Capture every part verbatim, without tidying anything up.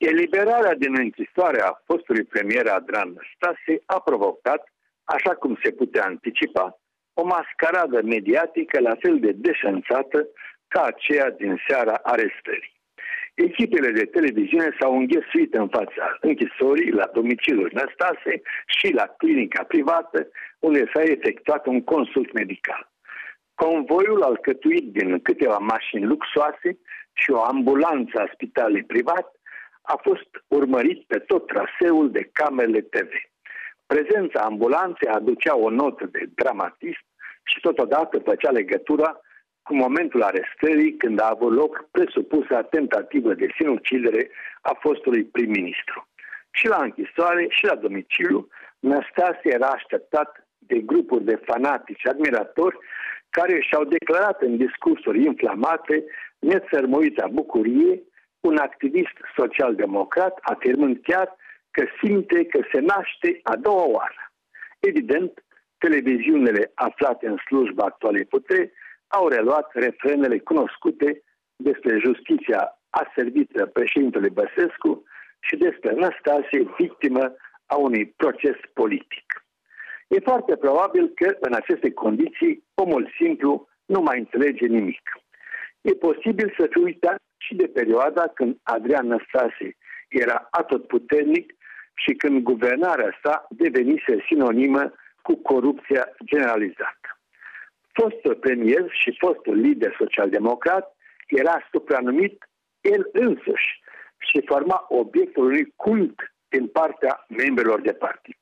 Eliberarea din închisoare a fostului premier Adrian Năstase a provocat, așa cum se putea anticipa, o mascaradă mediatică la fel de deșanțată ca aceea din seara arestării. Echipele de televiziune s-au înghesuit în fața închisorii la domiciliul Năstase și la clinica privată, unde s-a efectuat un consult medical. Convoiul alcătuit din câteva mașini luxoase și o ambulanță a spitalului privat a fost urmărit pe tot traseul de camerele T V. Prezența ambulanței aducea o notă de dramatism și totodată făcea legătura cu momentul arestării, când a avut loc presupusa tentativă de sinucidere a fostului prim-ministru. Și la închisoare și la domiciliu, Năstase era așteptat de grupuri de fanatici admiratori care și-au declarat în discursuri inflamate nețărmuita bucurie, un activist social-democrat afirmând chiar că simte că se naște a doua oară. Evident, televiziunile aflate în slujba actualei puteri au reluat refrenele cunoscute despre justiția aservită președintelui Băsescu și despre Năstase, victimă a unui proces politic. E foarte probabil că în aceste condiții omul simplu nu mai înțelege nimic. E posibil să fi uitat și de perioada când Adrian Năstase era atotputernic și când guvernarea sa devenise sinonimă cu corupția generalizată. Fostul premier și fostul lider social-democrat era supranumit el însuși și forma obiectul unui cult din partea membrilor de partid.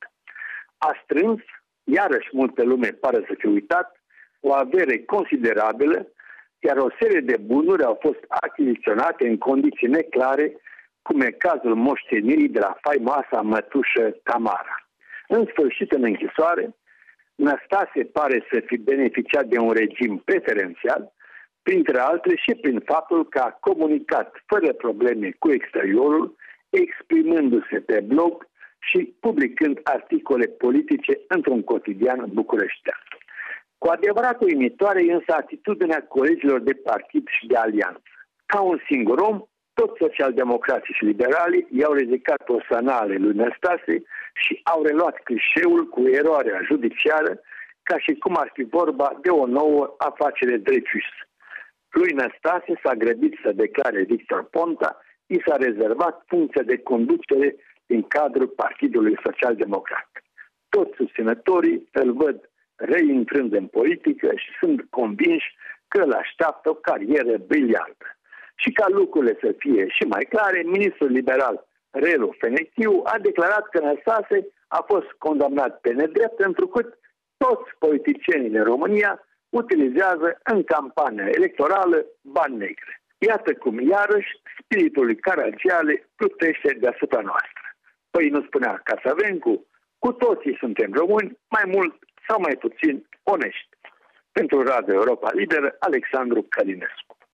A strâns, iarăși multă lume pare să fi uitat, o avere considerabilă, iar o serie de bunuri au fost achiziționate în condiții neclare, cum e cazul moștenirii de la faimoasa mătușă Tamara. În sfârșit, în închisoare, Năstase pare să fi beneficiat de un regim preferențial, printre altele și prin faptul că a comunicat fără probleme cu exteriorul, exprimându-se pe blog și publicând articole politice într-un cotidian bucureștean. Cu adevărat uimitoare e însă atitudinea colegilor de partid și de alianță. Ca un singur om, toți socialdemocrații și liberalii i-au ridicat osanale lui Năstase și au reluat clișeul cu eroarea judiciară, ca și cum ar fi vorba de o nouă afacere Dreyfus. Lui Năstase s-a grăbit să declare Victor Ponta, i s-a rezervat funcția de conducere din cadrul Partidului Social-Democrat. Toți susținătorii îl văd reintrând în politică și sunt convinși că îl așteaptă o carieră briliantă. Și ca lucrurile să fie și mai clare, ministrul liberal Relu Fenechiu a declarat că Năstase a fost condamnat pe nedrept, întrucât toți politicienii din România utilizează în campania electorală bani negri. Iată cum, iarăși, spiritul lui Caragiale plutește deasupra noastră. Păi nu spunea Casavencu, cu toții suntem români, mai mult sau mai puțin onești. Pentru Radio Europa Liberă, Alexandru Călinescu.